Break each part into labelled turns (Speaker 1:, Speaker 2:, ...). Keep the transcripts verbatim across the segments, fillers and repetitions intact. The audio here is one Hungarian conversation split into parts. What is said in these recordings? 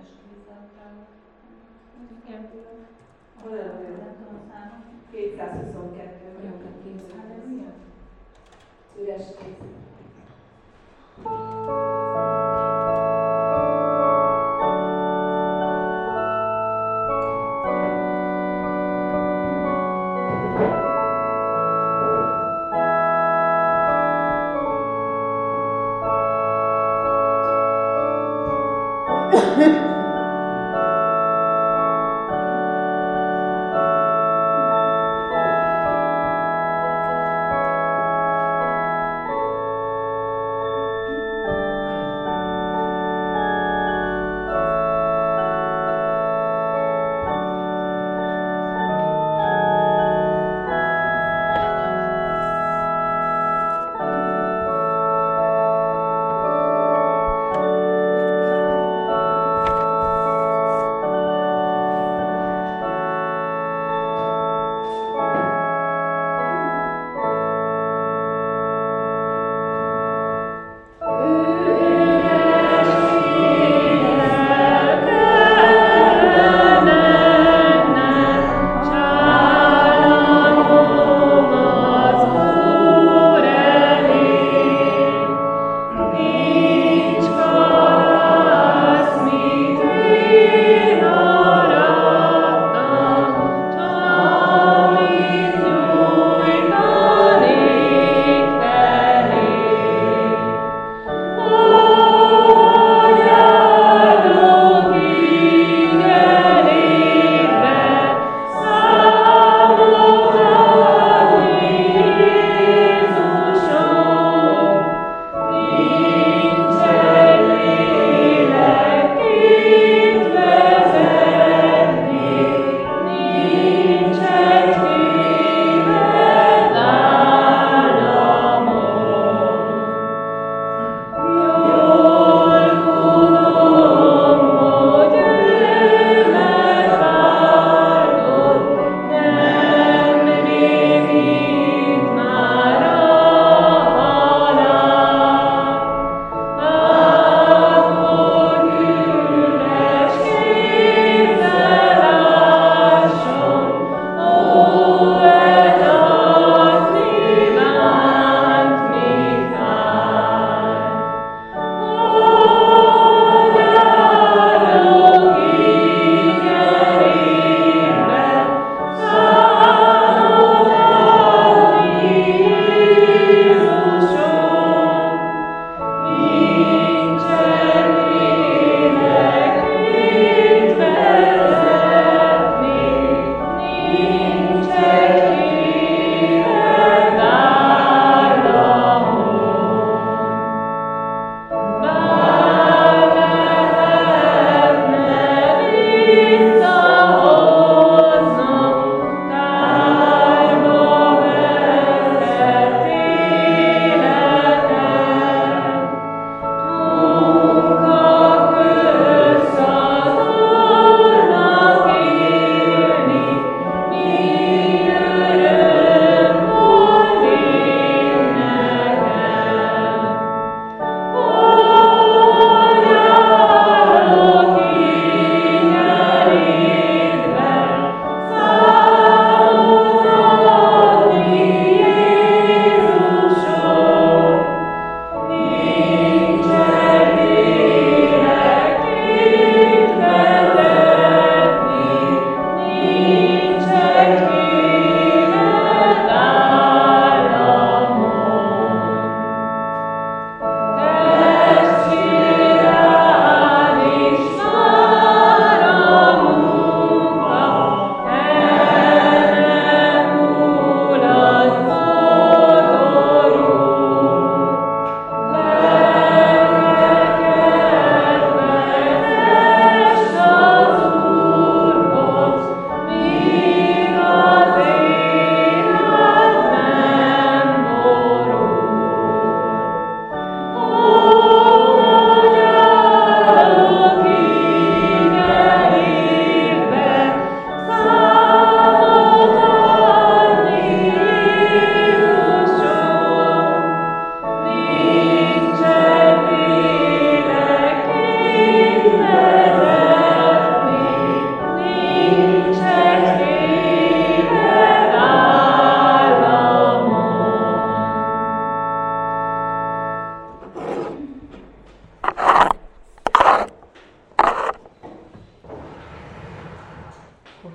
Speaker 1: üres kézzel kell.
Speaker 2: Igen.
Speaker 1: Olyan, nem tudom számolni.
Speaker 3: kétszázhuszonkettő.
Speaker 1: Olyan kézzel.
Speaker 3: Üres kéz.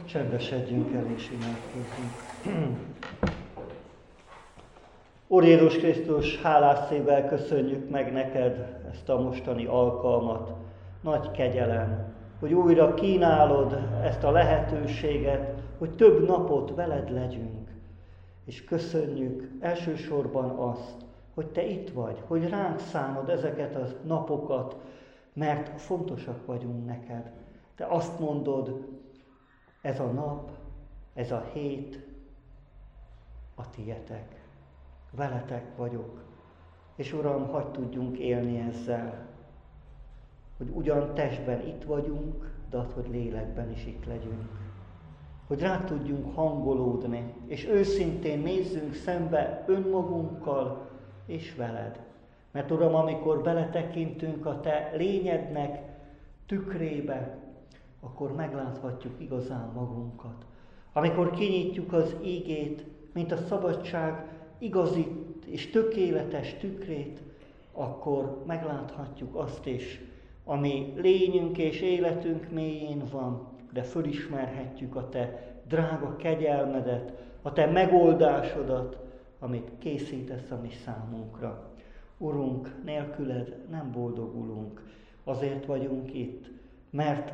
Speaker 2: Csendesedjünk el és imádkozzunk. Úr Jézus Krisztus, hálás szívvel köszönjük meg neked ezt a mostani alkalmat. Nagy kegyelem, hogy újra kínálod ezt a lehetőséget, hogy több napot veled legyünk. És köszönjük elsősorban azt, hogy te itt vagy, hogy ránk szánod ezeket a napokat, mert fontosak vagyunk neked. Te azt mondod, ez a nap, ez a hét a tietek. Veletek vagyok. És Uram, hadd tudjunk élni ezzel, hogy ugyan testben itt vagyunk, de az, hogy lélekben is itt legyünk. Hogy rá tudjunk hangolódni, és őszintén nézzünk szembe önmagunkkal és veled. Mert Uram, amikor beletekintünk a te lényednek tükrébe, akkor megláthatjuk igazán magunkat. Amikor kinyitjuk az ígét, mint a szabadság igazi és tökéletes tükrét, akkor megláthatjuk azt is, ami lényünk és életünk mélyén van, de fölismerhetjük a te drága kegyelmedet, a te megoldásodat, amit készítesz a mi számunkra. Urunk, nélküled nem boldogulunk, azért vagyunk itt, mert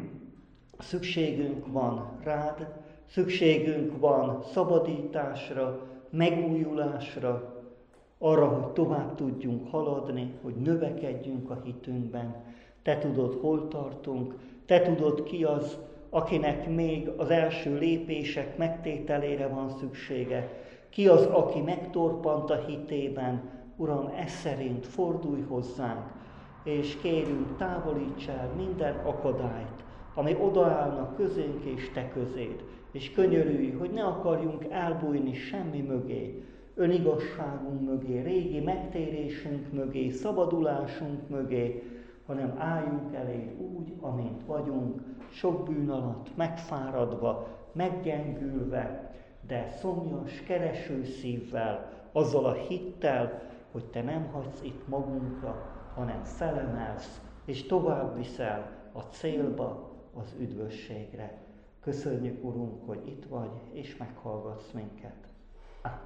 Speaker 2: szükségünk van rád, szükségünk van szabadításra, megújulásra, arra, hogy tovább tudjunk haladni, hogy növekedjünk a hitünkben. Te tudod, hol tartunk, te tudod, ki az, akinek még az első lépések megtételére van szüksége, ki az, aki megtorpant a hitében. Uram, ez szerint fordulj hozzánk, és kérünk, távolíts el minden akadályt, ami odaállna közénk és te közéd, és könyörülj, hogy ne akarjunk elbújni semmi mögé, önigazságunk mögé, régi megtérésünk mögé, szabadulásunk mögé, hanem álljunk elé úgy, amint vagyunk, sok bűn alatt, megfáradva, meggyengülve, de szomjas, kereső szívvel, azzal a hittel, hogy te nem hagysz itt magunkra, hanem felemelsz, és tovább viszel a célba, az üdvösségre. Köszönjük, Urunk, hogy itt vagy, és meghallgatsz minket. Amen.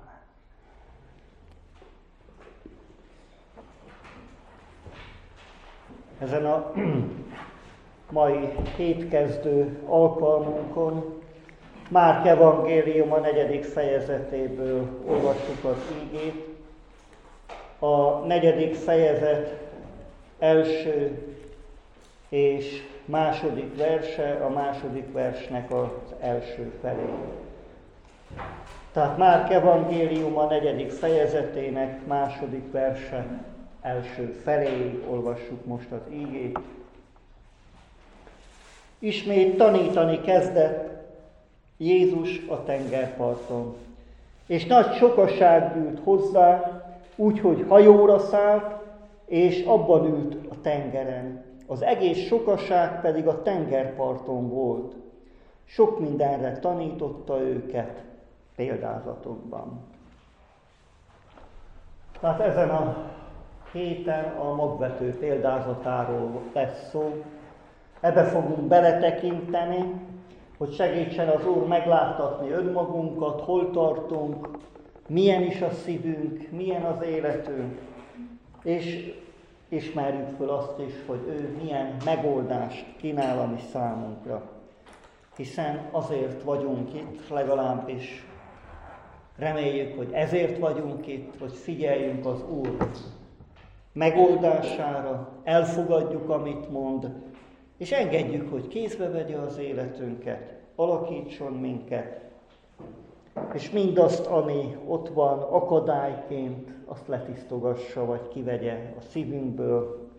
Speaker 2: Ezen a mai hétkezdő alkalmunkon Márk evangéliuma negyedik fejezetéből olvassuk az ígét. A negyedik fejezet első és második verse, a második versnek az első felé. Tehát Márk evangéliuma negyedik fejezetének második verse első felé olvassuk most az ígét. Ismét tanítani kezdett Jézus a tengerparton, és nagy sokaság gyűlt hozzá, úgyhogy hajóra szállt, és abban ült a tengeren. Az egész sokaság pedig a tengerparton volt. Sok mindenre tanította őket példázatokban. Tehát ezen a héten a magvető példázatáról lesz szó. Ebbe fogunk beletekinteni, hogy segítsen az Úr megláttatni önmagunkat, hol tartunk, milyen is a szívünk, milyen az életünk, és ismerjük föl azt is, hogy ő milyen megoldást kínál a mi számunkra. Hiszen azért vagyunk itt, legalábbis reméljük, hogy ezért vagyunk itt, hogy figyeljünk az Úr megoldására, elfogadjuk, amit mond, és engedjük, hogy kézbe vegye az életünket, alakítson minket, és mindazt, ami ott van akadályként, azt letisztogassa, vagy kivegye a szívünkből.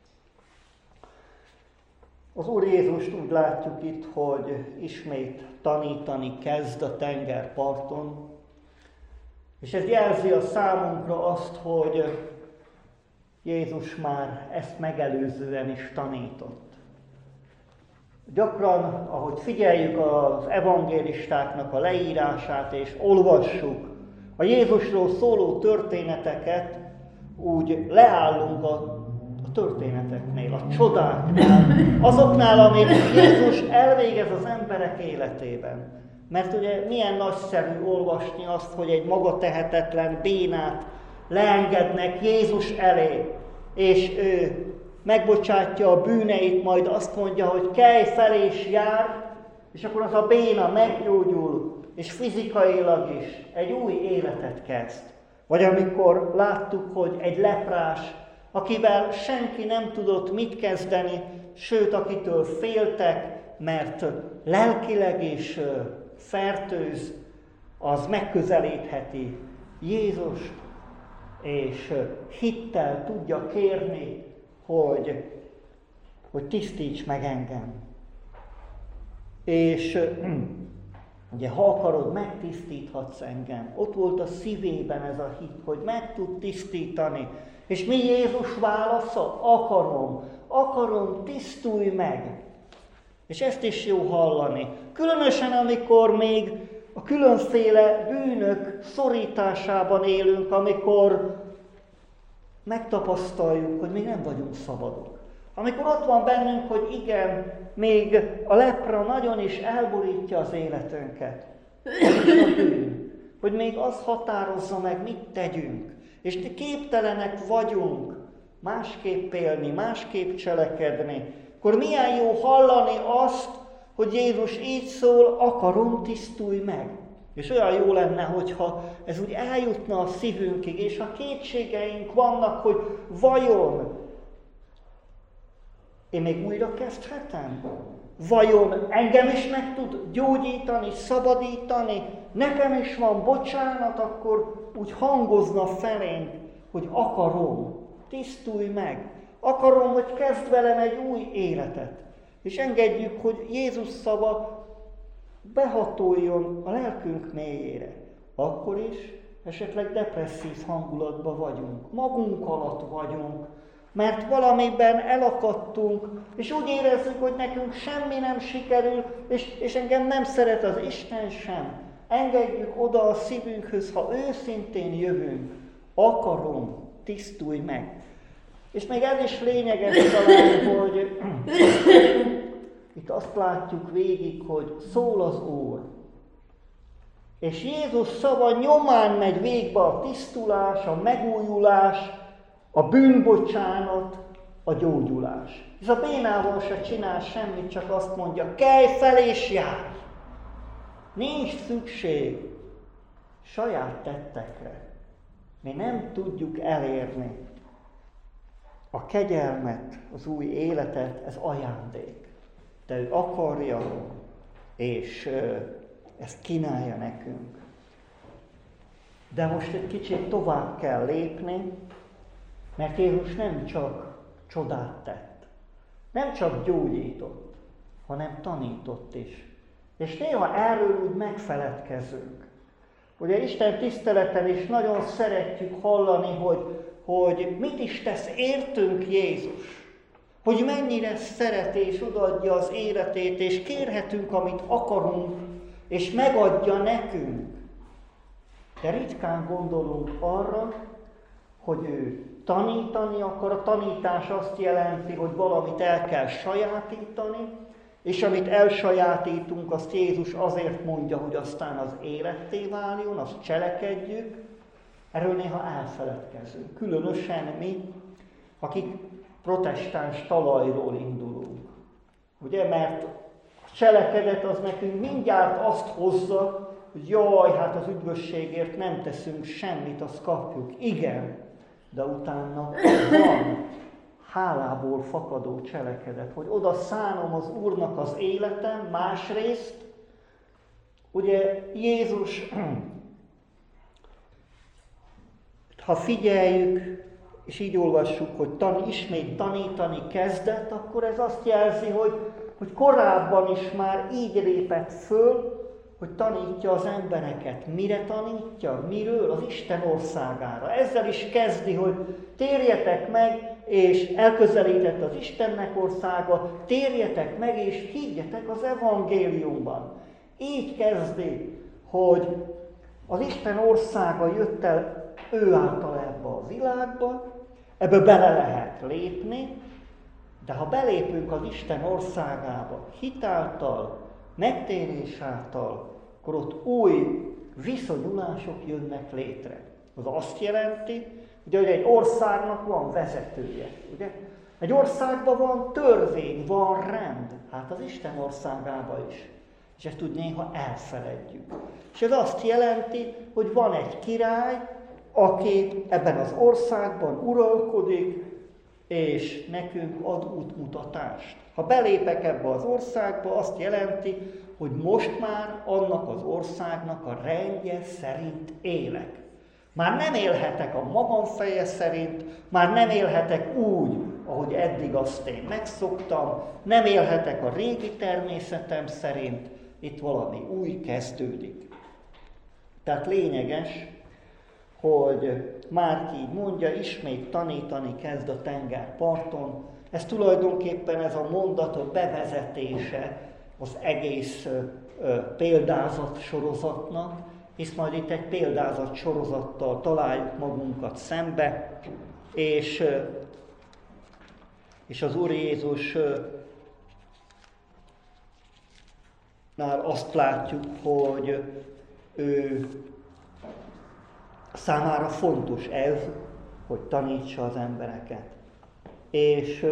Speaker 2: Az Úr Jézust úgy látjuk itt, hogy ismét tanítani kezd a tengerparton, és ez jelzi a számunkra azt, hogy Jézus már ezt megelőzően is tanított. Gyakran, ahogy figyeljük az evangélistáknak a leírását és olvassuk a Jézusról szóló történeteket, úgy leállunk a a történeteknél, a csodáknál, azoknál, amit Jézus elvégez az emberek életében. Mert ugye milyen nagyszerű olvasni azt, hogy egy maga tehetetlen bénát leengednek Jézus elé, és ő megbocsátja a bűneit, majd azt mondja, hogy kelj fel és jár, és akkor az a béna meggyógyul, és fizikailag is egy új életet kezd. Vagy amikor láttuk, hogy egy leprás, akivel senki nem tudott mit kezdeni, sőt, akitől féltek, mert lelkileg is fertőz, az megközelítheti Jézust, és hittel tudja kérni, hogy, hogy tisztíts meg engem. És ugye, ha akarod, megtisztíthatsz engem. Ott volt a szívében ez a hit, hogy meg tud tisztítani. És mi Jézus válasza? Akarom, akarom, tisztulj meg. És ezt is jó hallani. Különösen, amikor még a különféle bűnök szorításában élünk, amikor megtapasztaljuk, hogy még nem vagyunk szabadok. Amikor ott van bennünk, hogy igen, még a lepra nagyon is elborítja az életünket. És a bűn, hogy még az határozza meg, mit tegyünk. És képtelenek vagyunk másképp élni, másképp cselekedni. Akkor milyen jó hallani azt, hogy Jézus így szól, akarom, tisztulj meg. És olyan jó lenne, hogyha ez úgy eljutna a szívünkig, és ha kétségeink vannak, hogy vajon én még újra kezdhetem? Vajon engem is meg tud gyógyítani, szabadítani? Nekem is van bocsánat, akkor úgy hangozna felénk, hogy akarom, tisztulj meg. Akarom, hogy kezd velem egy új életet. És engedjük, hogy Jézus szava behatoljon a lelkünk mélyére. Akkor is esetleg depresszív hangulatban vagyunk, magunk alatt vagyunk, mert valamiben elakadtunk, és úgy érezzük, hogy nekünk semmi nem sikerül, és, és engem nem szeret az Isten sem. Engedjük oda a szívünkhöz, ha őszintén jövünk. Akarom, tisztulj meg. És még ez is lényeges talán, hogy itt azt látjuk végig, hogy szól az Úr. És Jézus szava nyomán megy végbe a tisztulás, a megújulás, a bűnbocsánat, a gyógyulás. Ez a bénával se csinál semmit, csak azt mondja, kelj fel és járj! Nincs szükség saját tettekre. Mi nem tudjuk elérni a kegyelmet, az új életet, ez ajándék. De ő akarja, és ezt kínálja nekünk. De most egy kicsit tovább kell lépni, mert Jézus nem csak csodát tett, nem csak gyógyított, hanem tanított is. És néha erről úgy megfeledkezünk. Ugye Isten tiszteleten is nagyon szeretjük hallani, hogy, hogy mit is tesz értünk Jézus. Hogy mennyire szeret és odaadja az életét, és kérhetünk, amit akarunk, és megadja nekünk. De ritkán gondolunk arra, hogy ő tanítani akar. A tanítás azt jelenti, hogy valamit el kell sajátítani, és amit elsajátítunk, azt Jézus azért mondja, hogy aztán az életté váljon, azt cselekedjük. Erről néha elfeledkezünk. Különösen mi, akik protestáns talajról indulunk. Ugye, mert a cselekedet az nekünk mindjárt azt hozza, hogy jaj, hát az üdvösségért nem teszünk semmit, azt kapjuk. Igen, de utána van hálából fakadó cselekedet, hogy oda szánom az Úrnak az életem, másrészt, ugye Jézus, ha figyeljük, és így olvassuk, hogy tan, ismét tanítani kezdett, akkor ez azt jelzi, hogy, hogy korábban is már így lépett föl, hogy tanítja az embereket. Mire tanítja? Miről? Az Isten országára. Ezzel is kezdi, hogy térjetek meg, és elközelített az Istennek országa, térjetek meg, és higgyetek az evangéliumban. Így kezdi, hogy az Isten országa jött el ő által ebbe a világba, Ebbe bele lehet lépni, de ha belépünk az Isten országába hitáltal, megtérés által, akkor ott új viszonyulások jönnek létre. Az azt jelenti, ugye, hogy egy országnak van vezetője. Ugye? Egy országban van törvény, van rend. Hát az Isten országában is. És ezt úgy néha elfeledjük. És ez azt jelenti, hogy van egy király, aki ebben az országban uralkodik, és nekünk ad útmutatást. Ha belépek ebbe az országba, azt jelenti, hogy most már annak az országnak a rendje szerint élek. Már nem élhetek a magam feje szerint, már nem élhetek úgy, ahogy eddig azt én megszoktam, nem élhetek a régi természetem szerint, itt valami új kezdődik. Tehát lényeges, hogy Márk így mondja, ismét tanítani kezd a tengerparton. Ez tulajdonképpen ez a mondat a bevezetése az egész ö, példázat sorozatnak, hisz majd itt egy példázat sorozattal találjuk magunkat szembe, és, és az Úr Jézus nál azt látjuk, hogy ő számára fontos ez, hogy tanítsa az embereket. És,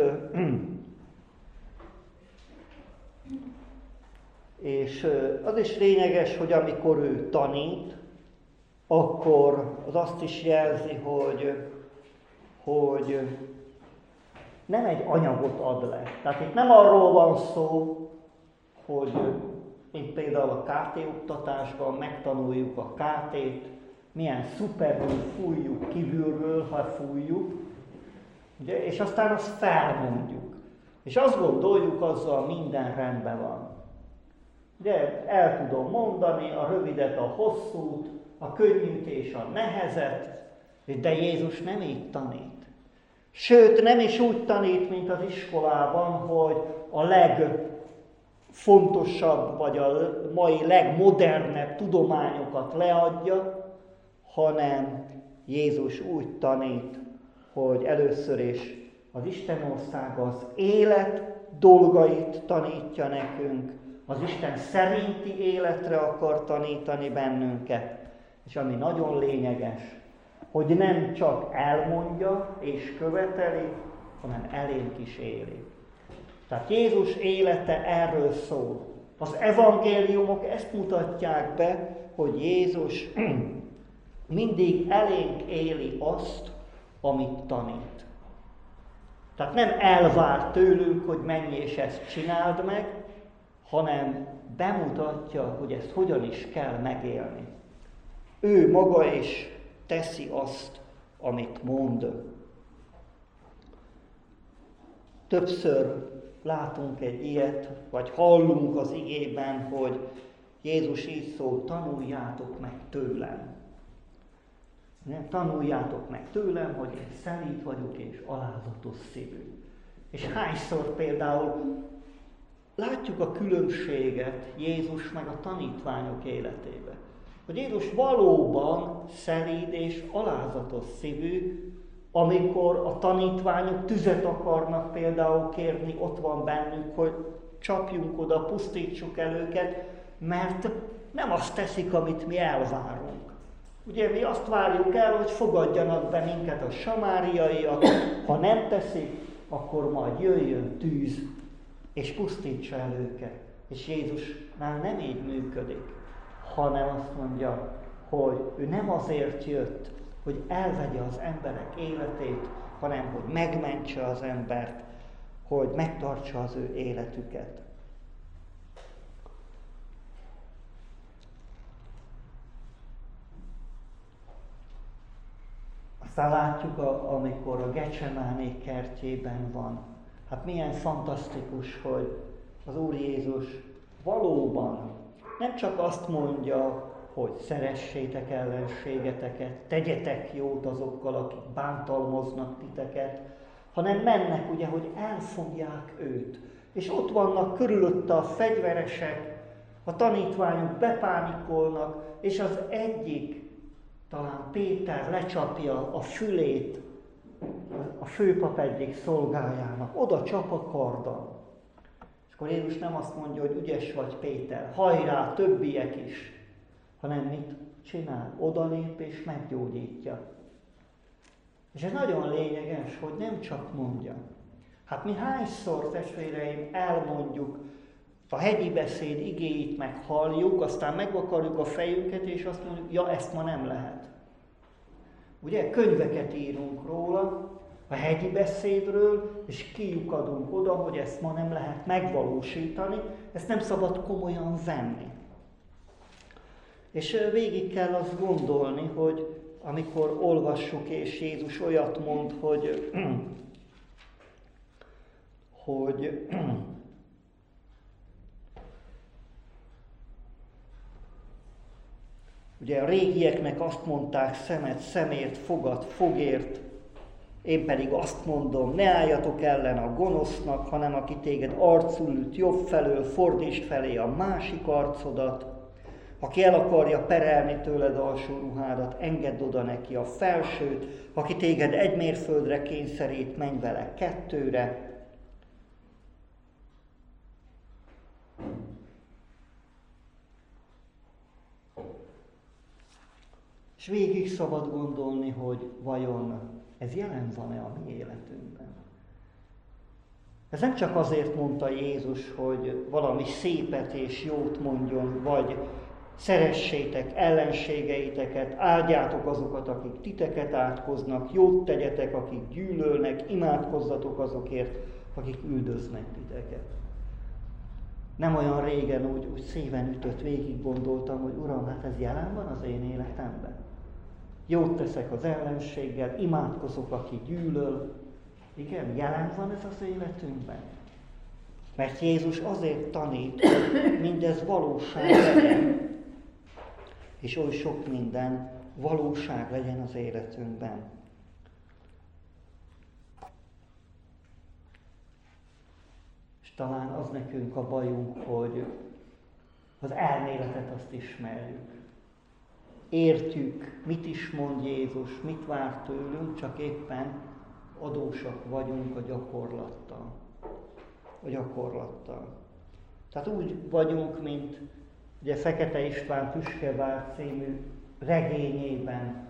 Speaker 2: és az is lényeges, hogy amikor ő tanít, akkor az azt is jelzi, hogy, hogy nem egy anyagot ad le. Tehát itt nem arról van szó, hogy mint például a ká té oktatásban megtanuljuk a ká tét, milyen szuperül fújjuk kívülről, ha fújjuk, ugye? És aztán azt felmondjuk. És azt gondoljuk, azzal minden rendben van. Ugye el tudom mondani a rövidet, a hosszút, a könnyűt és a nehezet, de Jézus nem így tanít. Sőt, nem is úgy tanít, mint az iskolában, hogy a legfontosabb, vagy a mai legmodernebb tudományokat leadja, hanem Jézus úgy tanít, hogy először is az Isten országa az élet dolgait tanítja nekünk, az Isten szerinti életre akar tanítani bennünket, és ami nagyon lényeges, hogy nem csak elmondja és követeli, hanem elénk is éli. Tehát Jézus élete erről szól. Az evangéliumok ezt mutatják be, hogy Jézus mindig elénk éli azt, amit tanít. Tehát nem elvár tőlünk, hogy menj és ezt csináld meg, hanem bemutatja, hogy ezt hogyan is kell megélni. Ő maga is teszi azt, amit mond. Többször látunk egy ilyet, vagy hallunk az igében, hogy Jézus így szól, tanuljátok meg tőlem. Tanuljátok meg tőlem, hogy én szelíd vagyok és alázatos szívű. És hányszor például látjuk a különbséget Jézus meg a tanítványok életébe. Hogy Jézus valóban szelíd és alázatos szívű, amikor a tanítványok tüzet akarnak például kérni, ott van bennük, hogy csapjunk oda, pusztítsuk el őket, mert nem azt teszik, amit mi elvárunk. Ugye mi azt várjuk el, hogy fogadjanak be minket a samáriaiak, ha nem teszik, akkor majd jöjjön tűz, és pusztítsa el őket. És Jézusnál nem így működik, hanem azt mondja, hogy ő nem azért jött, hogy elvegye az emberek életét, hanem hogy megmentse az embert, hogy megtartsa az ő életüket. Aztán látjuk, a, amikor a Gecsemáné kertjében van. Hát milyen fantasztikus, hogy az Úr Jézus valóban nem csak azt mondja, hogy szeressétek ellenségeteket, tegyetek jót azokkal, akik bántalmaznak titeket, hanem mennek ugye, hogy elfogják őt. És ott vannak körülötte a fegyveresek, a tanítványok bepánikolnak, és az egyik, talán Péter lecsapja a fülét a főpap egyik szolgájának, oda csap a karddal. És akkor Jézus nem azt mondja, hogy ügyes vagy Péter, hajrá, többiek is, hanem mit csinál? Odalép és meggyógyítja. És ez nagyon lényeges, hogy nem csak mondja. Hát mi hányszor, testvéreim, elmondjuk, a hegyi beszéd igéit meghalljuk, aztán megvakarjuk a fejünket, és azt mondjuk, ja, ezt ma nem lehet. Ugye, könyveket írunk róla, a hegyi beszédről, és kiukadunk oda, hogy ezt ma nem lehet megvalósítani, ezt nem szabad komolyan venni. És végig kell azt gondolni, hogy amikor olvassuk, és Jézus olyat mond, hogy, hogy ugye a régieknek azt mondták, szemet szemért, fogad fogért, én pedig azt mondom, ne álljatok ellen a gonosznak, hanem aki téged arcul üt jobb felől, fordítsd felé a másik arcodat. Aki el akarja perelni tőled alsó ruhádat, engedd oda neki a felsőt. Aki téged egy mérföldre kényszerít, menj vele kettőre. És végig szabad gondolni, hogy vajon ez jelen van-e a mi életünkben. Ez nem csak azért mondta Jézus, hogy valami szépet és jót mondjon, vagy szeressétek ellenségeiteket, áldjátok azokat, akik titeket átkoznak, jót tegyetek, akik gyűlölnek, imádkozzatok azokért, akik üldöznek titeket. Nem olyan régen úgy, úgy szíven ütött, végig gondoltam, hogy Uram, hát ez jelen van az én életemben. Jót teszek az ellenséggel, imádkozok, aki gyűlöl. Igen, jelen van ez az életünkben. Mert Jézus azért tanít, hogy mindez valóság legyen. És oly sok minden valóság legyen az életünkben. És talán az nekünk a bajunk, hogy az elméletet azt ismerjük. Értjük, mit is mond Jézus, mit vár tőlünk, csak éppen adósak vagyunk a gyakorlattal. A gyakorlattal. Tehát úgy vagyunk, mint ugye Fekete István Tüskevár című regényében,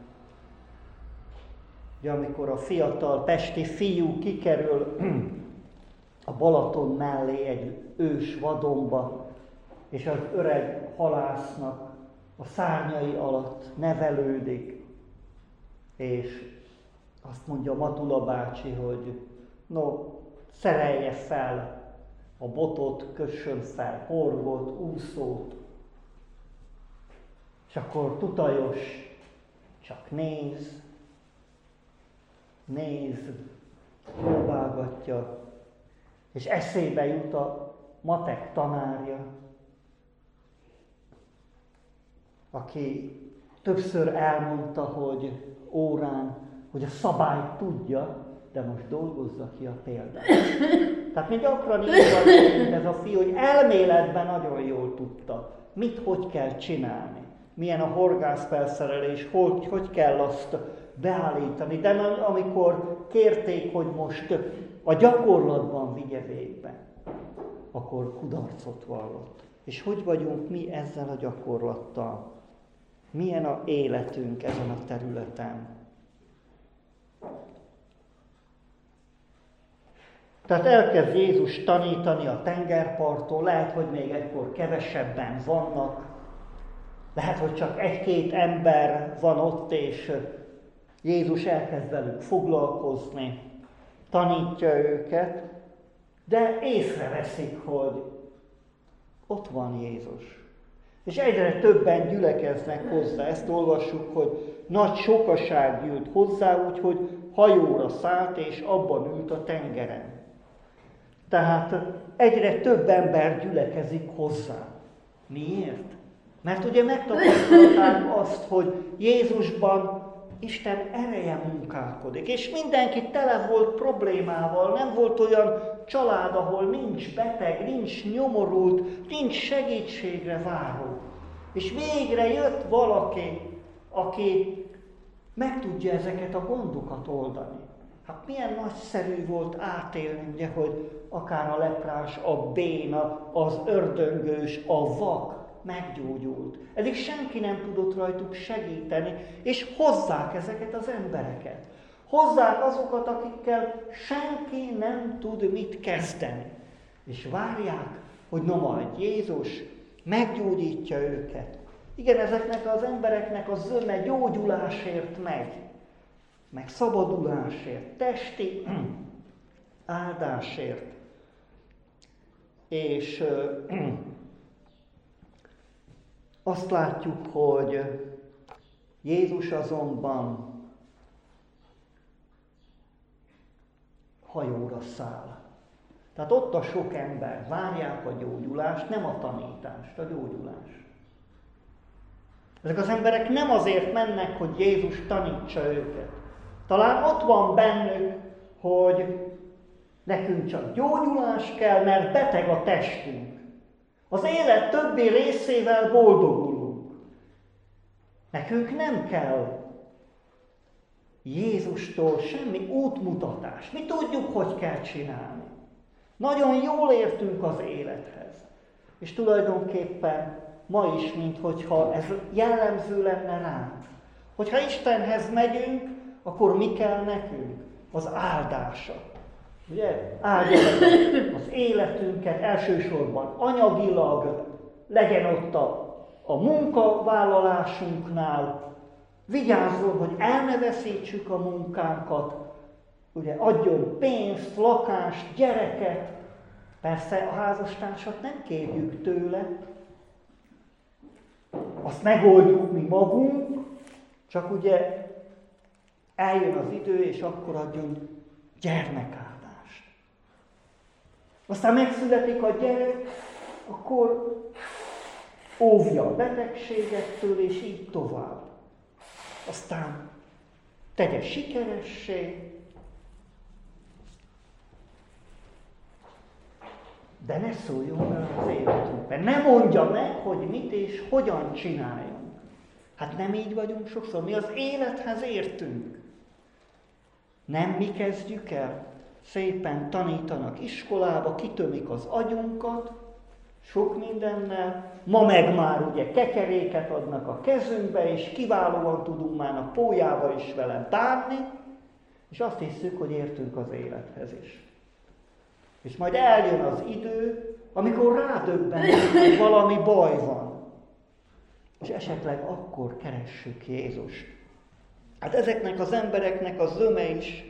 Speaker 2: ugye amikor a fiatal pesti fiú kikerül a Balaton mellé egy ős vadonba, és az öreg halásznak a szárnyai alatt nevelődik, és azt mondja Matula bácsi, hogy no, szerelje fel a botot, kössön fel horgot, úszót, és akkor Tutajos csak néz, néz, próbálgatja, és eszébe jut a matek tanárja, aki többször elmondta, hogy órán, hogy a szabályt tudja, de most dolgozza ki a példát. Tehát mi gyakran így vagyunk, mint ez a fiú, hogy elméletben nagyon jól tudta, mit, hogy kell csinálni. Milyen a horgászfelszerelés, hogy, hogy kell azt beállítani. De amikor kérték, hogy most a gyakorlatban vigye végbe, akkor kudarcot vallott. És hogy vagyunk mi ezzel a gyakorlattal? Milyen a életünk ezen a területen? Tehát elkezd Jézus tanítani a tengerparton, lehet, hogy még ekkor kevesebben vannak, lehet, hogy csak egy-két ember van ott, és Jézus elkezd velük foglalkozni, tanítja őket, de észreveszik, hogy ott van Jézus. És egyre többen gyülekeznek hozzá. Ezt olvassuk, hogy nagy sokaság gyűlt hozzá, úgyhogy hajóra szállt, és abban ült a tengeren. Tehát egyre több ember gyülekezik hozzá. Miért? Mert ugye megtapasztalták azt, hogy Jézusban Isten ereje munkálkodik, és mindenki tele volt problémával, nem volt olyan család, ahol nincs beteg, nincs nyomorult, nincs segítségre váró. És végre jött valaki, aki meg tudja ezeket a gondokat oldani. Hát milyen nagyszerű volt átélni, ugye, hogy akár a leprás, a béna, az ördöngős, a vak meggyógyult. Eddig senki nem tudott rajtuk segíteni, és hozzák ezeket az embereket. Hozzák azokat, akikkel senki nem tud mit kezdeni. És várják, hogy no majd Jézus meggyógyítja őket. Igen, ezeknek az embereknek a zöme gyógyulásért megy, meg szabadulásért, testi áldásért. És azt látjuk, hogy Jézus azonban hajóra száll. Tehát ott a sok ember várják a gyógyulást, nem a tanítást, a gyógyulást. Ezek az emberek nem azért mennek, hogy Jézus tanítsa őket. Talán ott van bennük, hogy nekünk csak gyógyulás kell, mert beteg a testünk. Az élet többi részével boldogulunk. Nekünk nem kell Jézustól semmi útmutatás. Mi tudjuk, hogy kell csinálni. Nagyon jól értünk az élethez. És tulajdonképpen ma is, minthogyha ez jellemző lenne ránk. Hogyha Istenhez megyünk, akkor mi kell nekünk? Az áldása. Ugye? Áldja az életünket elsősorban anyagilag, legyen ott a, a munkavállalásunknál, vigyázzon, hogy el ne veszítsük a munkánkat, ugye adjon pénzt, lakást, gyereket. Persze a házastársat nem kérjük tőle, azt megoldjuk mi magunk, csak ugye eljön az idő, és akkor adjon gyermekáldást. Aztán megszületik a gyerek, akkor óvja a betegségektől, és így tovább. Aztán tegye sikeressé, de ne szóljon bele az életünkben. Ne mondja meg, hogy mit és hogyan csináljunk. Hát nem így vagyunk sokszor, mi az élethez értünk. Nem mi kezdjük el, szépen tanítanak iskolába, kitömik az agyunkat, sok mindennel, ma meg már ugye kekeréket adnak a kezünkbe, és kiválóan tudunk már a pólyába is vele bánni, és azt hiszük, hogy értünk az élethez is. És majd eljön az idő, amikor rádöbbenünk, hogy valami baj van. És esetleg akkor keressük Jézust. Hát ezeknek az embereknek a zöme is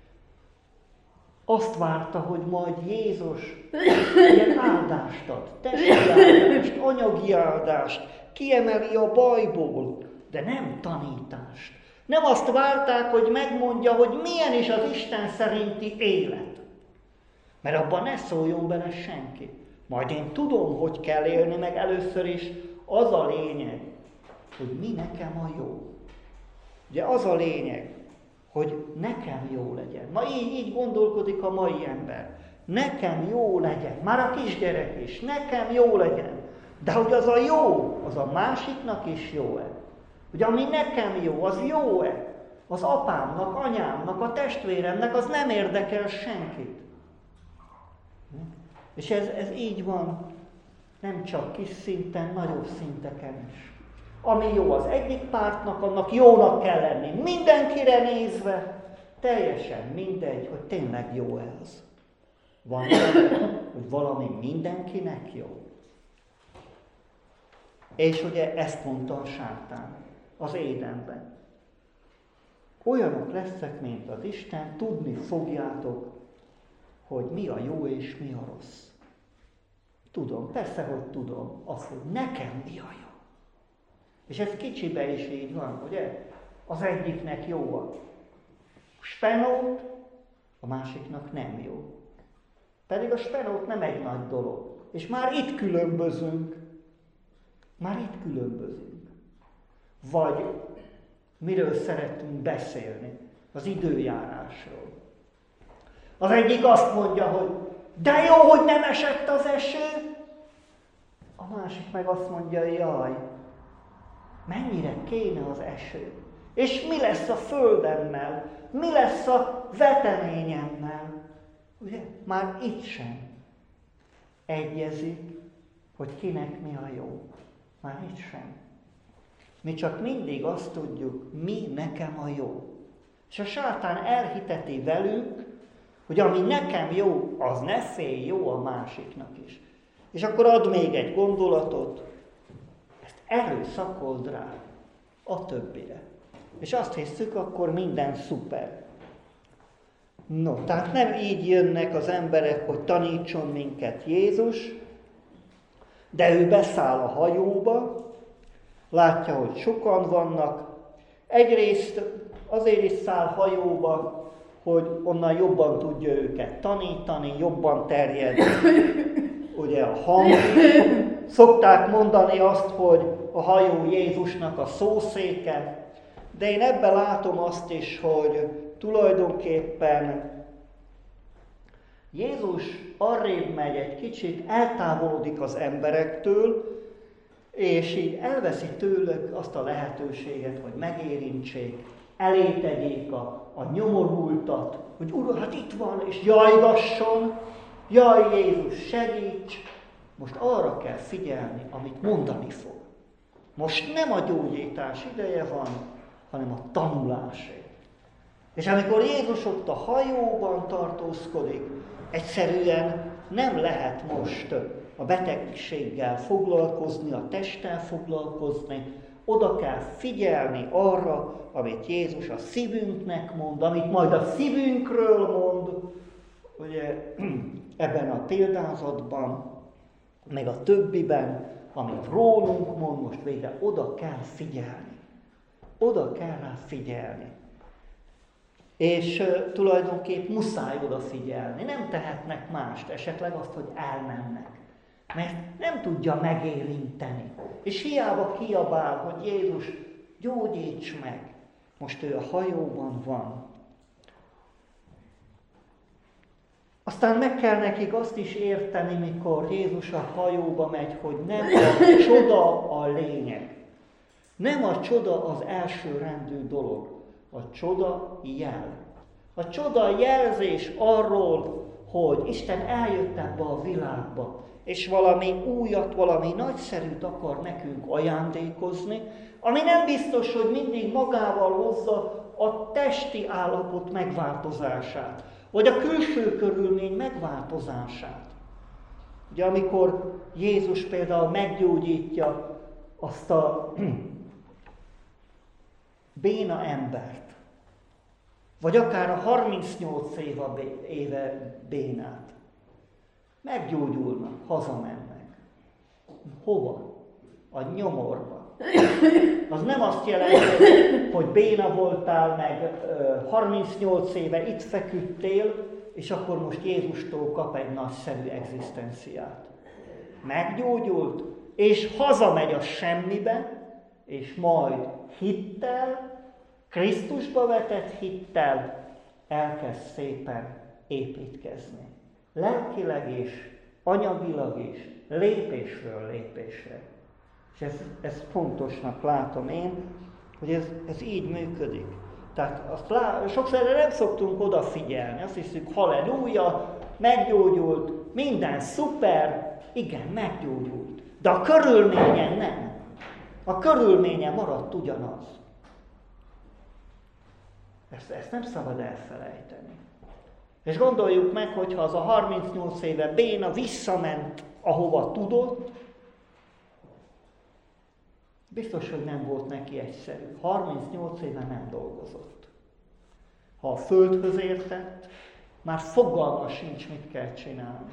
Speaker 2: azt várta, hogy majd Jézus ilyen áldást ad, testi áldást, anyagi áldást, kiemeli a bajból, de nem tanítást. Nem azt várták, hogy megmondja, hogy milyen is az Isten szerinti élet. Mert abban ne szóljon bele senki. Majd én tudom, hogy kell élni, meg először is az a lényeg, hogy mi nekem a jó. Ugye az a lényeg, hogy nekem jó legyen. Ma így, így gondolkodik a mai ember. Nekem jó legyen. Már a kisgyerek is. Nekem jó legyen. De hogy az a jó, az a másiknak is jó-e? Hogy ami nekem jó, az jó-e? Az apámnak, anyámnak, a testvéremnek, az nem érdekel senkit. És ez, ez így van, nem csak kis szinten, nagyobb szinteken is. Ami jó az egyik pártnak, annak jónak kell lenni. Mindenkire nézve, teljesen mindegy, hogy tényleg jó ez. Van olyan, hogy valami mindenkinek jó. És ugye ezt mondta a sátán az édenben. Olyanok leszek, mint az Isten, tudni fogjátok, hogy mi a jó és mi a rossz. Tudom, persze, hogy tudom, azt, hogy nekem mi a jó. És ez kicsibe is így van, ugye? Az egyiknek jó a spenót, a másiknak nem jó. Pedig a spenót nem egy nagy dolog. És már itt különbözünk. Már itt különbözünk. Vagy miről szeretünk beszélni? Az időjárásról. Az egyik azt mondja, hogy de jó, hogy nem esett az eső. A másik meg azt mondja, jaj, mennyire kéne az eső. És mi lesz a földemmel? Mi lesz a veteményemmel? Ugye? Már itt sem egyezik, hogy kinek mi a jó. Már itt sem. Mi csak mindig azt tudjuk, mi nekem a jó. És a sátán elhiteti velünk, hogy ami nekem jó, az ne félj, jó a másiknak is. És akkor ad még egy gondolatot, ezt erőszakold rá a többire. És azt hiszük, akkor minden szuper. No, tehát nem így jönnek az emberek, hogy tanítson minket Jézus, de ő beszáll a hajóba, látja, hogy sokan vannak. Egyrészt azért is száll hajóba, hogy onnan jobban tudja őket tanítani, jobban terjed ugye a hang. Szokták mondani azt, hogy a hajó Jézusnak a szószéke, de én ebben látom azt is, hogy tulajdonképpen Jézus arrébb megy egy kicsit, eltávolodik az emberektől, és így elveszi tőlük azt a lehetőséget, hogy megérintsék, elé tegyék a, a nyomorultat, hogy Uram, hát itt van, és jajgasson, jaj Jézus, segíts! Most arra kell figyelni, amit mondani fog. Most nem a gyógyítás ideje van, hanem a tanulásé. És amikor Jézus ott a hajóban tartózkodik, egyszerűen nem lehet most a betegséggel foglalkozni, a testtel foglalkozni, oda kell figyelni arra, amit Jézus a szívünknek mond, amit majd a szívünkről mond, ugye ebben a példázatban, meg a többiben, amit rólunk mond, most végre oda kell figyelni. Oda kell rá figyelni. És uh, tulajdonképp muszáj odafigyelni. Nem tehetnek mást, esetleg azt, hogy elmennek. Mert nem tudja megérinteni. És hiába kiabál, hogy Jézus, gyógyíts meg. Most ő a hajóban van. Aztán meg kell nekik azt is érteni, mikor Jézus a hajóba megy, hogy nem a csoda a lényeg. Nem a csoda az elsőrendű dolog. A csoda jel. A csoda jelzés arról, hogy Isten eljött ebbe a világba, és valami újat, valami nagyszerűt akar nekünk ajándékozni, ami nem biztos, hogy mindig magával hozza a testi állapot megváltozását, vagy a külső körülmény megváltozását. Ugye amikor Jézus például meggyógyítja azt a béna embert, vagy akár a harmincnyolc éve bénát, meggyógyulnak, hazamennek. Hova? A nyomorba. Az nem azt jelenti, hogy béna voltál, meg harmincnyolc éve itt feküdtél, és akkor most Jézustól kap egy nagyszerű egzisztenciát. Meggyógyult, és hazamegy a semmibe, és majd hittel, Krisztusba vetett hittel elkezd szépen építkezni. Lelkileg is, anyagilag is, lépésről lépésre. És ezt, ezt fontosnak látom én, hogy ez, ez így működik. Tehát azt lá, sokszor nem szoktunk odafigyelni, azt hiszük, halleluja, meggyógyult, minden szuper, igen, meggyógyult. De a körülményen nem. A körülménye maradt ugyanaz. Ezt, ezt nem szabad elfelejteni. És gondoljuk meg, hogyha az a harmincnyolc éve béna visszament, ahova tudott, biztos, hogy nem volt neki egyszerű. harmincnyolc éve nem dolgozott. Ha a földhöz értett, már fogalma sincs, mit kell csinálni.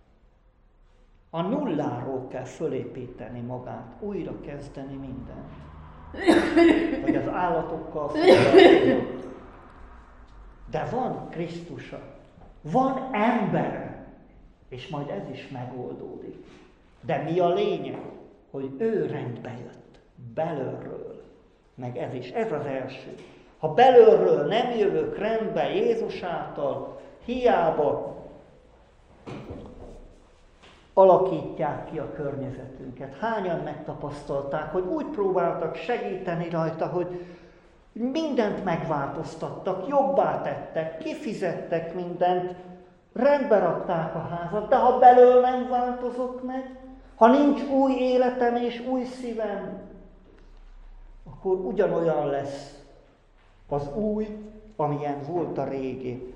Speaker 2: A nulláról kell fölépíteni magát, újra kezdeni mindent. Vagy az állatokkal foglalkozott. De van Krisztusa, van ember, és majd ez is megoldódik. De mi a lényeg? Hogy ő rendbe jött, belülről. Meg ez is, ez az első. Ha belülről nem jövök rendbe Jézus által, hiába alakítják ki a környezetünket. Hányan megtapasztalták, hogy úgy próbáltak segíteni rajta, hogy Mindent megváltoztattak, jobbá tettek, kifizettek mindent, rendbe rakták a házat, de ha belől nem változok meg, ha nincs új életem és új szívem, akkor ugyanolyan lesz az új, amilyen volt a régi.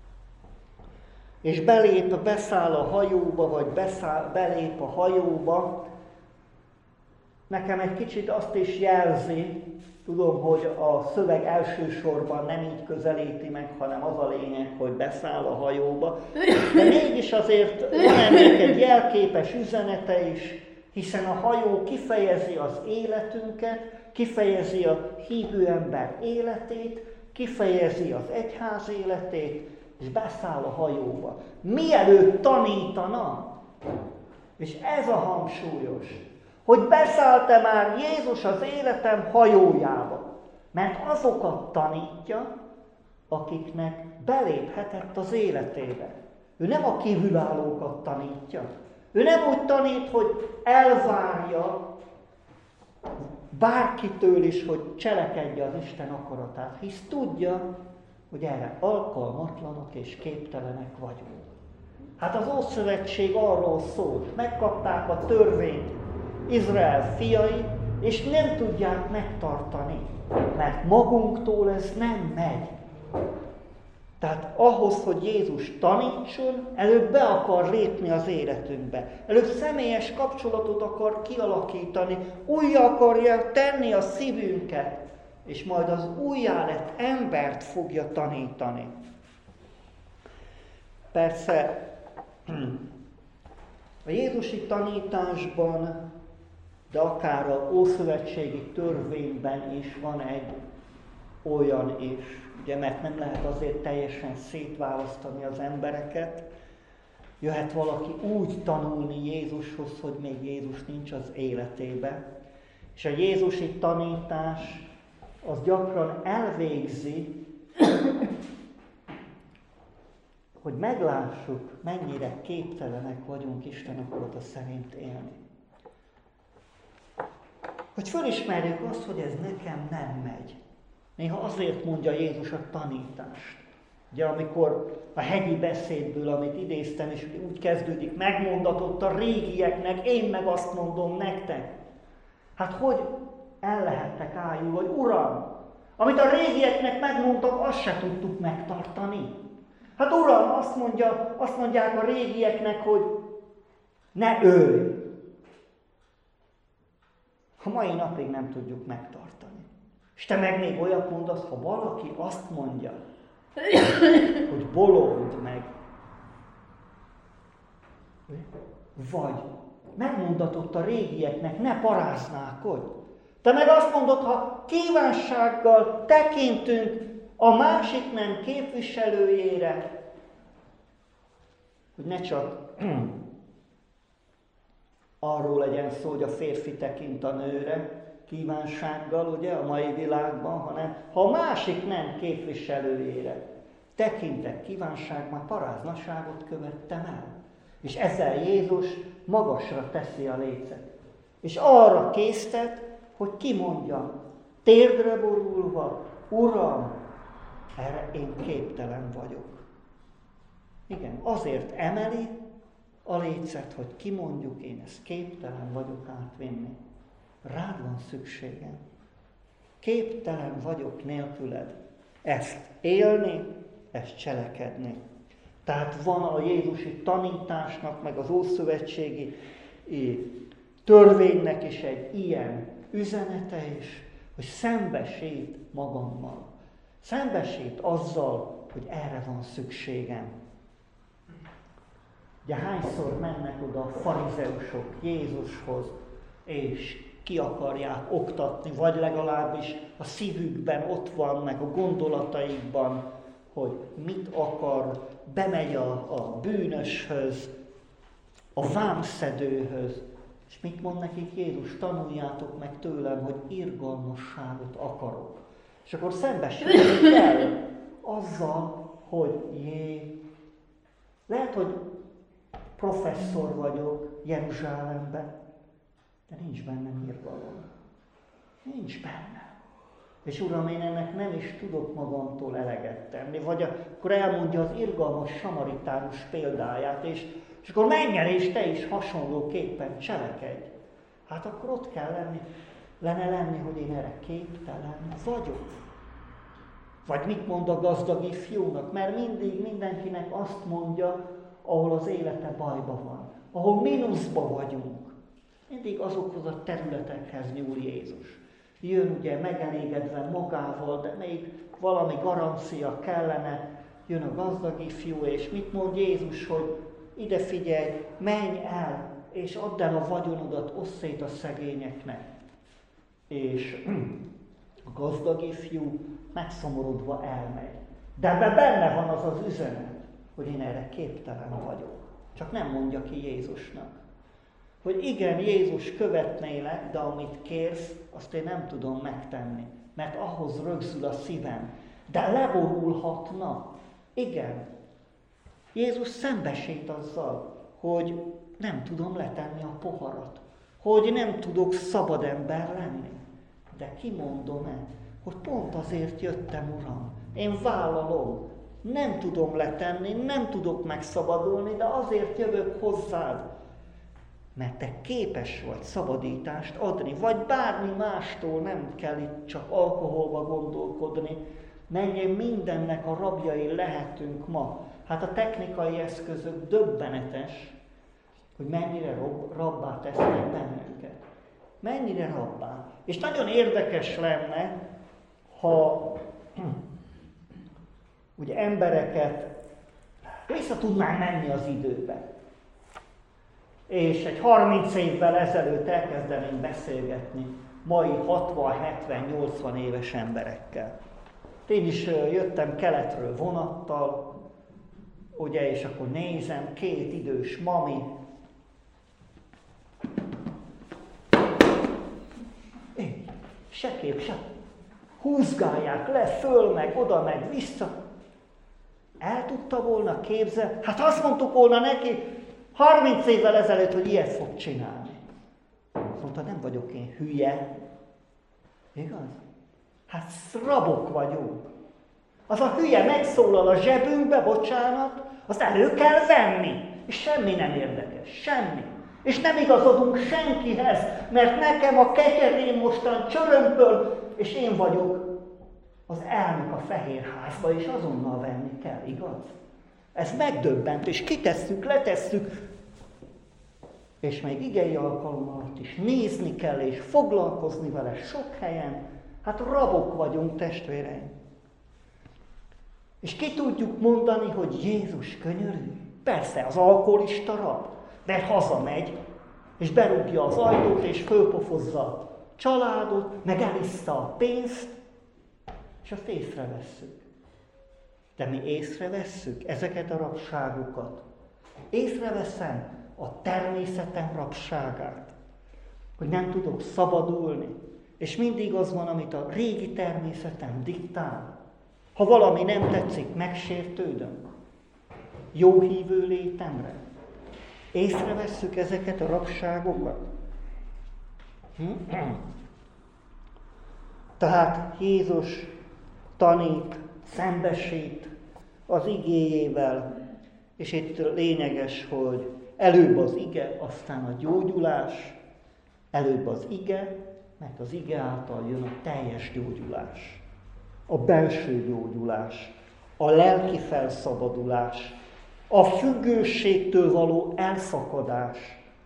Speaker 2: És belép, beszáll a hajóba, vagy beszáll, belép a hajóba, nekem egy kicsit azt is jelzi, tudom, hogy a szöveg elsősorban nem így közelíti meg, hanem az a lényeg, hogy beszáll a hajóba. De mégis azért van ennek egy jelképes üzenete is, hiszen a hajó kifejezi az életünket, kifejezi a hívő ember életét, kifejezi az egyház életét, és beszáll a hajóba. Mielőtt tanítana, és ez a hangsúlyos, hogy beszállt-e már Jézus az életem hajójába, mert azokat tanítja, akiknek beléphetett az életébe. Ő nem a kívülállókat tanítja. Ő nem úgy tanít, hogy elvárja bárkitől is, hogy cselekedje az Isten akaratát, hisz tudja, hogy erre alkalmatlanok és képtelenek vagyunk. Hát az Ószövetség arról szólt, megkapták a törvényt Izrael fiai, és nem tudják megtartani, mert magunktól ez nem megy. Tehát ahhoz, hogy Jézus tanítson, előbb be akar lépni az életünkbe. Előbb személyes kapcsolatot akar kialakítani, újjá akarja tenni a szívünket, és majd az újjá lett embert fogja tanítani. Persze, a jézusi tanításban, de akár az ószövetségi törvényben is van egy olyan is, ugye, mert nem lehet azért teljesen szétválasztani az embereket. Jöhet valaki úgy tanulni Jézushoz, hogy még Jézus nincs az életébe. És a jézusi tanítás az gyakran elvégzi, hogy meglássuk, mennyire képtelenek vagyunk Isten akarata szerint élni. Hogy fölismerjük azt, hogy ez nekem nem megy. Néha azért mondja Jézus a tanítást. Ugye amikor a hegyi beszédből, amit idéztem, és úgy kezdődik, megmondatott a régieknek, én meg azt mondom nektek. Hát hogy el lehettek ájul, hogy Uram, amit a régieknek megmondtak, azt se tudtuk megtartani. Hát Uram, azt, mondja, azt mondják a régieknek, hogy ne ölj. A mai napig nem tudjuk megtartani. És te meg még olyat mondasz, ha valaki azt mondja, hogy bolond meg, vagy megmondatott a régieknek, ne paráznákodj. Te meg azt mondod, ha kívánsággal tekintünk a másik nem képviselőjére, hogy ne csak arról legyen szó, hogy a férfi tekint a nőre kívánsággal, ugye, a mai világban, hanem ha a másik nem képviselőjére tekintek kívánságban, paráznaságot követtem el. És ezzel Jézus magasra teszi a lécet. És arra késztet, hogy kimondja, térdre borulva, Uram, erre én képtelen vagyok. Igen, azért emeli a lécet, hogy kimondjuk, én ezt képtelen vagyok átvinni. Rád van szükségem. Képtelen vagyok nélküled ezt élni, ezt cselekedni. Tehát van a jézusi tanításnak, meg az ószövetségi törvénynek is egy ilyen üzenete is, hogy szembesít magammal. Szembesít azzal, hogy erre van szükségem. Ugye hányszor mennek oda a farizeusok Jézushoz, és ki akarják oktatni, vagy legalábbis a szívükben ott van, meg a gondolataikban, hogy mit akar, bemegy a, a bűnöshöz, a vámszedőhöz, és mit mond nekik Jézus? Tanuljátok meg tőlem, hogy irgalmasságot akarok. És akkor szembesülni kell azzal, hogy jé, lehet, hogy professzor vagyok Jeruzsálemben, de nincs bennem irgalom. Nincs bennem. És Uram, én ennek nem is tudok magamtól eleget tenni. Vagy akkor elmondja az irgalmas samaritánus példáját, és, és akkor menj el, és te is hasonlóképpen cselekedj. Hát akkor ott kell lenni, lenne lenni, hogy én erre képtelen vagyok. Vagy mit mond a gazdag ifjúnak? Mert mindig mindenkinek azt mondja, ahol az élete bajba van, ahol mínuszba vagyunk. Mindig azokhoz a területekhez nyúl Jézus. Jön ugye megelégedve magával, de még valami garancia kellene. Jön a gazdag ifjú, és mit mond Jézus, hogy ide figyelj, menj el, és add el a vagyonodat, osszd szét a szegényeknek. És a gazdag ifjú megszomorodva elmegy. De ebben benne van az az üzenet, hogy én erre képtelen vagyok. Csak nem mondja ki Jézusnak. Hogy igen, Jézus, követnélek, de amit kérsz, azt én nem tudom megtenni. Mert ahhoz rögzül a szívem. De leborulhatna. Igen. Jézus szembesít azzal, hogy nem tudom letenni a poharat. Hogy nem tudok szabad ember lenni. De kimondom-e, hogy pont azért jöttem, Uram. Én vállalom. Nem tudom letenni, nem tudok megszabadulni, de azért jövök hozzád. Mert te képes vagy szabadítást adni, vagy bármi mástól, nem kell itt csak alkoholba gondolkodni. Menjen, mindennek a rabjai lehetünk ma. Hát a technikai eszközök döbbenetes, hogy mennyire rabbá tesznek bennünket. Mennyire rabbá. És nagyon érdekes lenne, ha ugye embereket vissza tudnánk menni az időbe. És egy harminc évvel ezelőtt elkezdenénk beszélgetni mai hatvan, hetven, nyolcvan éves emberekkel. Én is jöttem keletről vonattal, ugye, és akkor nézem, két idős mami. Én, se kép, se. Húzgálják le, föl, meg oda, meg vissza. El tudta volna képzelni? Hát azt mondtuk volna neki, harminc évvel ezelőtt, hogy ilyet fog csinálni. Azt mondta, nem vagyok én hülye. Igaz? Hát rabok vagyunk. Az a hülye megszólal a zsebünkbe, bocsánat, azt elő kell venni. És semmi nem érdekes, semmi. És nem igazodunk senkihez, mert nekem a ketyerém mostan csörömpöl, és én vagyok az elnök a Fehérházba, és azonnal venni kell, igaz? Ez megdöbbent, és kitesszük, letesszük, és még igei alkalom alatt is nézni kell, és foglalkozni vele sok helyen. Hát rabok vagyunk, testvéreim. És ki tudjuk mondani, hogy Jézus könyörű? Persze, az alkoholista rab, de hazamegy, és berúgja az ajtót, és fölpofozza a családot, meg elissza a pénzt, és azt észrevesszük. De mi észrevesszük ezeket a rabságokat. Észreveszem a természetem rabságát, hogy nem tudok szabadulni, és mindig az van, amit a régi természetem diktál. Ha valami nem tetszik, megsértődöm. Jó hívő létemre. Észrevesszük ezeket a rabságokat. Tehát Jézus tanít, szembesít az igéjével, és itt lényeges, hogy előbb az ige, aztán a gyógyulás, előbb az ige, mert az ige által jön a teljes gyógyulás, a belső gyógyulás, a lelki felszabadulás, a függőségtől való elszakadás.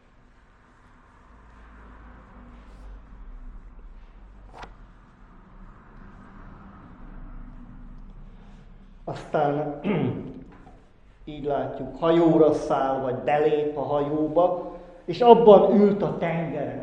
Speaker 2: Aztán így látjuk, hajóra száll, vagy belép a hajóba, és abban ült a tengeren.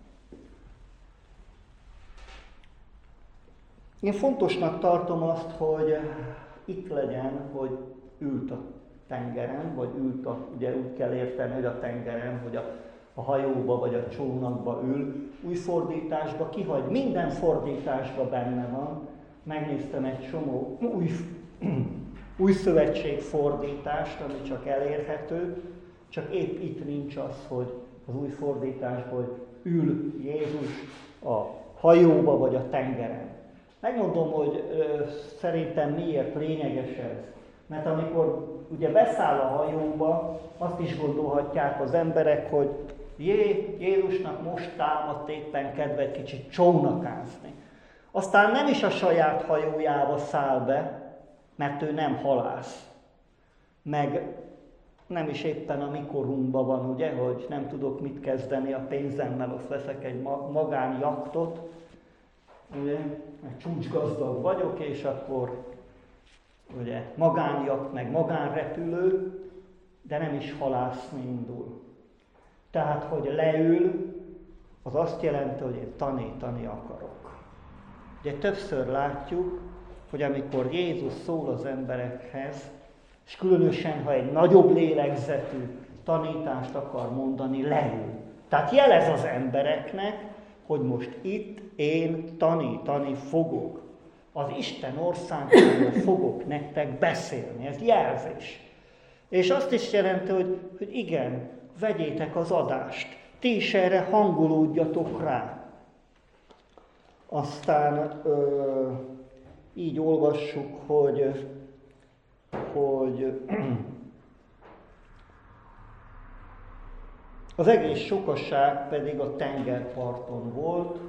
Speaker 2: Én fontosnak tartom azt, hogy itt legyen, hogy ült a tengeren, vagy ült a, ugye úgy kell érteni, hogy a tengeren, hogy a, a hajóba, vagy a csónakba ül. Új fordításba kihagy, minden fordításban benne van. Megnéztem egy csomó új, új szövetség fordítást, ami csak elérhető, csak épp itt nincs az, hogy az új fordításból ül Jézus a hajóba, vagy a tengeren. Megmondom, hogy ö, szerintem miért lényeges ez. Mert amikor ugye beszáll a hajóba, azt is gondolhatják az emberek, hogy jé, Jézusnak most támadt éppen kedve egy kicsit csónakázni. Aztán nem is a saját hajójába száll be, mert ő nem halász. Meg nem is éppen a mi korunkban van, ugye, hogy nem tudok mit kezdeni a pénzemmel, azt veszek egy magánjaktot, ugye, egy csúcsgazdag vagyok, és akkor ugye, magánjakt, meg magánrepülő, de nem is halászni indul. Tehát, hogy leül, az azt jelenti, hogy én tanítani akarok. Ugye többször látjuk, hogy amikor Jézus szól az emberekhez, és különösen, ha egy nagyobb lélegzetű tanítást akar mondani, leül. Tehát jelez az embereknek, hogy most itt én tanítani fogok. Az Isten országáról fogok nektek beszélni. Ez jelzés. És azt is jelenti, hogy, hogy igen, vegyétek az adást. Ti is erre hangolódjatok rá. Aztán ö, így olvassuk, hogy, hogy az egész sokaság pedig a tengerparton volt.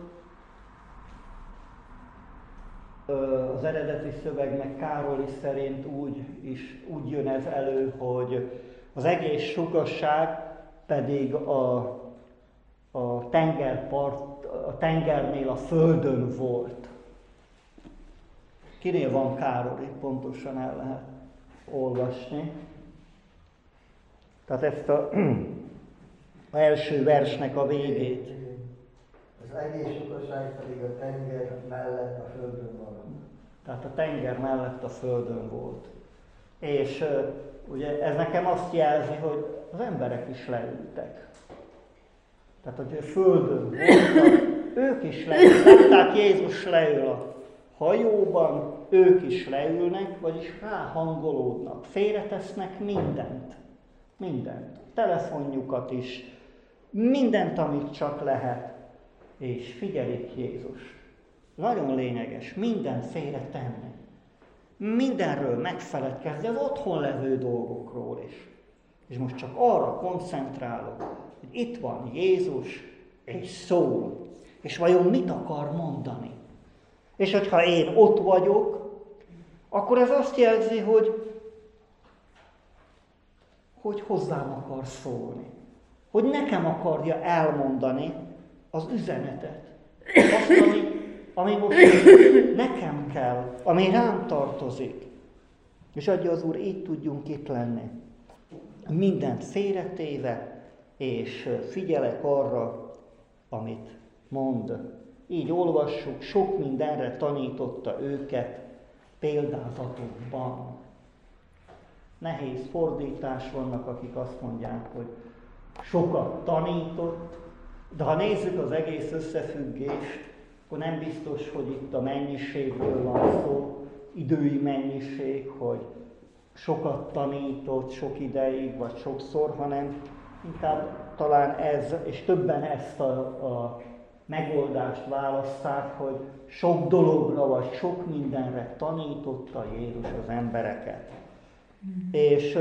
Speaker 2: Az eredeti szöveg meg Károly szerint úgy, is, úgy jön ez elő, hogy az egész sokaság pedig a, a tengerpart, a tengernél a földön volt. Kinél van Károly? Pontosan el lehet olvasni. Tehát ezt a, a első versnek a végét.
Speaker 4: Az egész sokaság pedig a tenger mellett a földön van.
Speaker 2: Tehát a tenger mellett a földön volt. És uh, ugye ez nekem azt jelzi, hogy az emberek is leültek. Tehát, hogy a földön voltak, ők is leültek. Tehát Jézus leül a hajóban, ők is leülnek, vagyis ráhangolódnak, félretesznek mindent. Mindent. Telefonjukat is, mindent, amit csak lehet. És figyelik Jézus. Nagyon lényeges, mindent félre tenni. Mindenről megfeledkezni, az otthon levő dolgokról is. És most csak arra koncentrálok, hogy itt van Jézus, és szól. És vajon mit akar mondani? És hogyha én ott vagyok, akkor ez azt jelzi, hogy, hogy hozzám akar szólni. Hogy nekem akarja elmondani az üzenetet. Azt, ami, ami most nekem kell, ami rám tartozik. És adja az Úr, így tudjunk itt lenni. Mindent félretéve, és figyelek arra, amit mond. Így olvassuk, sok mindenre tanította őket példázatokban. Nehéz fordítás, vannak, akik azt mondják, hogy sokat tanított, de ha nézzük az egész összefüggést, akkor nem biztos, hogy itt a mennyiségről van szó, idői mennyiség, hogy sokat tanított, sok ideig, vagy sokszor, hanem inkább talán ez, és többen ezt a, a megoldást választák, hogy sok dologra, vagy sok mindenre tanította Jézus az embereket. Mm. És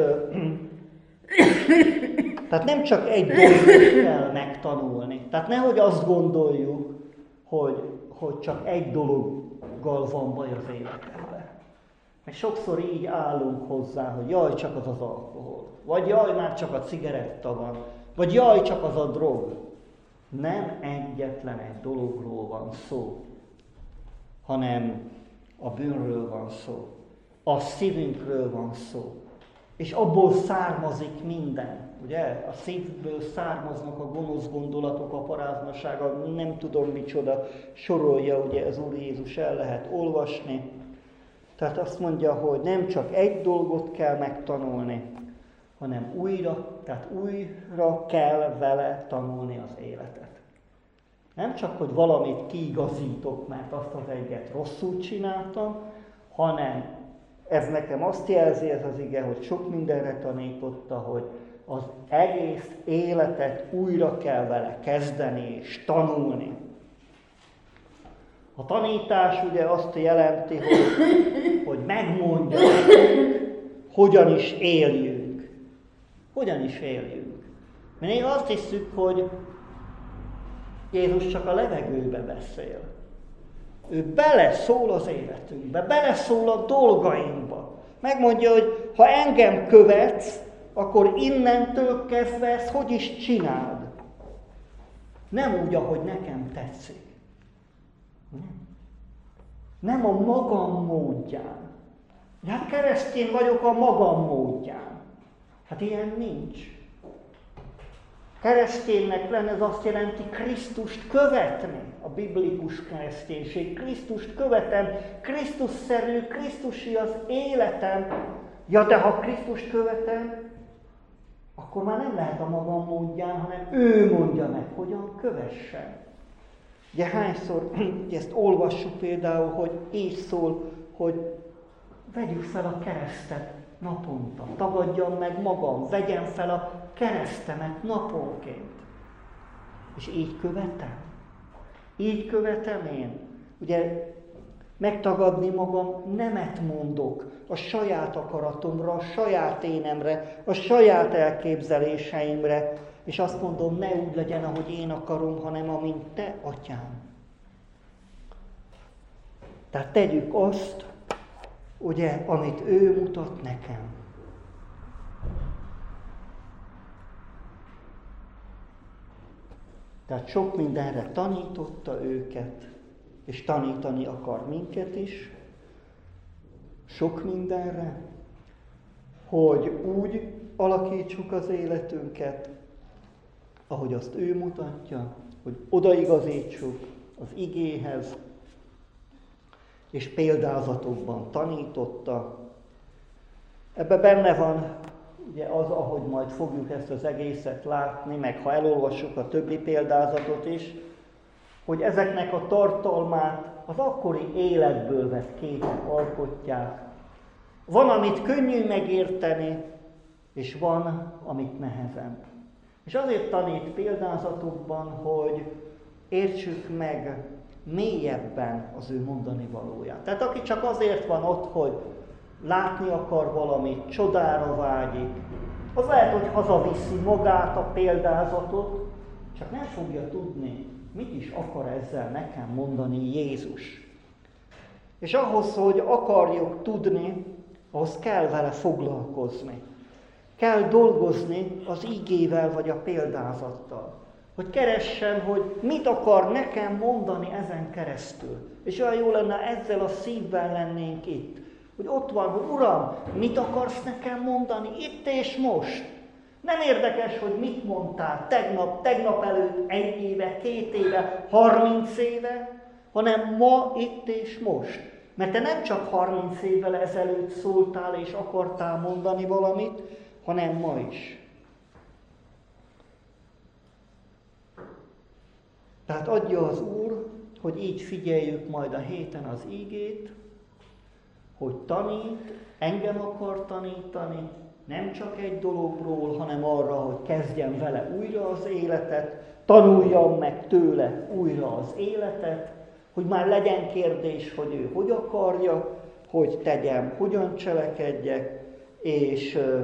Speaker 2: tehát nem csak egy dolgot kell megtanulni. Tehát nehogy azt gondoljuk, hogy, hogy csak egy dologgal van baj az életemben. Mert sokszor így állunk hozzá, hogy jaj, csak az az alkohol. Vagy jaj, már csak a cigaretta van. Vagy jaj, csak az a drog. Nem egyetlen egy dologról van szó, hanem a bűnről van szó. A szívünkről van szó. És abból származik minden, ugye? A szívből származnak a gonosz gondolatok, a paráznasága, nem tudom micsoda, sorolja, ugye az Úr Jézus, el lehet olvasni. Tehát azt mondja, hogy nem csak egy dolgot kell megtanulni, hanem újra, tehát újra kell vele tanulni az életet. Nem csak, hogy valamit kiigazítok, mert azt az egyet rosszul csináltam, hanem ez nekem azt jelzi, ez az ige, hogy sok mindenre tanította, hogy az egész életet újra kell vele kezdeni és tanulni. A tanítás ugye azt jelenti, hogy, hogy megmondja nekünk, hogyan is éljünk. Hogyan is éljünk. Mi néha azt hiszük, hogy Jézus csak a levegőbe beszél. Ő beleszól az életünkbe, beleszól a dolgainkba. Megmondja, hogy ha engem követsz, akkor innentől kezdve ezt hogy is csináld. Nem úgy, ahogy nekem tetszik. Nem. Nem a magam módján. Hát keresztény vagyok a magam módján. Hát ilyen nincs. Kereszténynek lenni, ez azt jelenti Krisztust követni. A biblikus kereszténység. Krisztust követem, Krisztusszerű, Krisztusi az életem. Ja, de ha Krisztust követem, akkor már nem lehet a magam módján, hanem ő mondja meg, hogyan kövessen. Ugye hányszor ezt olvassuk például, hogy így szól, hogy vegyük fel a keresztet naponta. Tagadjam meg magam, vegyem fel a keresztemet naponként. És így követem. Így követem én. Ugye megtagadni magam, nemet mondok a saját akaratomra, a saját énemre, a saját elképzeléseimre, és azt mondom, ne úgy legyen, ahogy én akarom, hanem amint te, atyám. Tehát tegyük azt, ugye, amit ő mutat nekem. Tehát sok mindenre tanította őket, és tanítani akar minket is, sok mindenre, hogy úgy alakítsuk az életünket, ahogy azt ő mutatja, hogy odaigazítsuk az igéhez, és példázatokban tanította. Ebben benne van ugye az, ahogy majd fogjuk ezt az egészet látni, meg ha elolvassuk a többi példázatot is, hogy ezeknek a tartalmát az akkori életből vett képek alkotják. Van, amit könnyű megérteni, és van, amit nehezebb. És azért tanít példázatokban, hogy értsük meg mélyebben az ő mondani valóját. Tehát aki csak azért van ott, hogy látni akar valamit, csodára vágyik, az lehet, hogy hazaviszi magát a példázatot, csak nem fogja tudni, mit is akar ezzel nekem mondani Jézus. És ahhoz, hogy akarjuk tudni, ahhoz kell vele foglalkozni. Kell dolgozni az igével vagy a példázattal. Hogy keressem, hogy mit akar nekem mondani ezen keresztül. És olyan jó lenne, ezzel a szívvel lennénk itt. Hogy ott van, hogy Uram, mit akarsz nekem mondani itt és most? Nem érdekes, hogy mit mondtál tegnap, tegnap előtt, egy éve, két éve, harminc éve, hanem ma, itt és most. Mert te nem csak harminc évvel ezelőtt szóltál és akartál mondani valamit, hanem ma is. Tehát adja az Úr, hogy így figyeljük majd a héten az ígét, hogy tanít, engem akar tanítani, nem csak egy dologról, hanem arra, hogy kezdjem vele újra az életet, tanuljam meg tőle újra az életet, hogy már legyen kérdés, hogy ő hogy akarja, hogy tegyem, hogyan cselekedjek, és uh,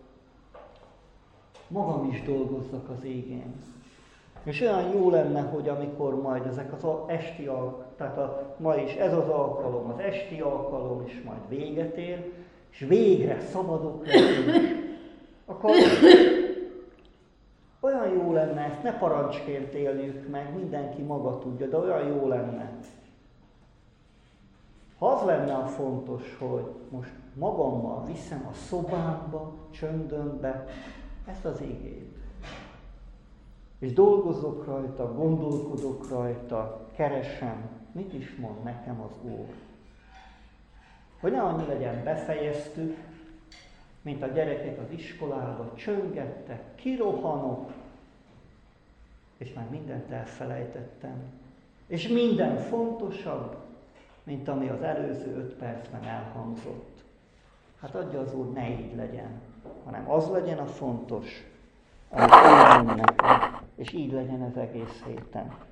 Speaker 2: magam is dolgozzak az égén. És olyan jó lenne, hogy amikor majd ezek az esti alkalom, tehát a, ma is ez az alkalom, az esti alkalom is majd véget ér, és végre szabadok leszünk, akkor olyan jó lenne, ezt ne parancsként éljük meg, mindenki maga tudja, de olyan jó lenne. Ha az lenne a fontos, hogy most magammal viszem a szobámba, csöndömbe ezt az igét. És dolgozok rajta, gondolkodok rajta, keresem, mit is mond nekem az Úr. Hogy ne annyi legyen, befejeztük, mint a gyerekek az iskolába, csöngettek, kirohanok, és már mindent elfelejtettem. És minden fontosabb, mint ami az előző öt percben elhangzott. Hát adja az Úr, ne így legyen, hanem az legyen a fontos, amit ő mond nekem, és így legyen az egész héten.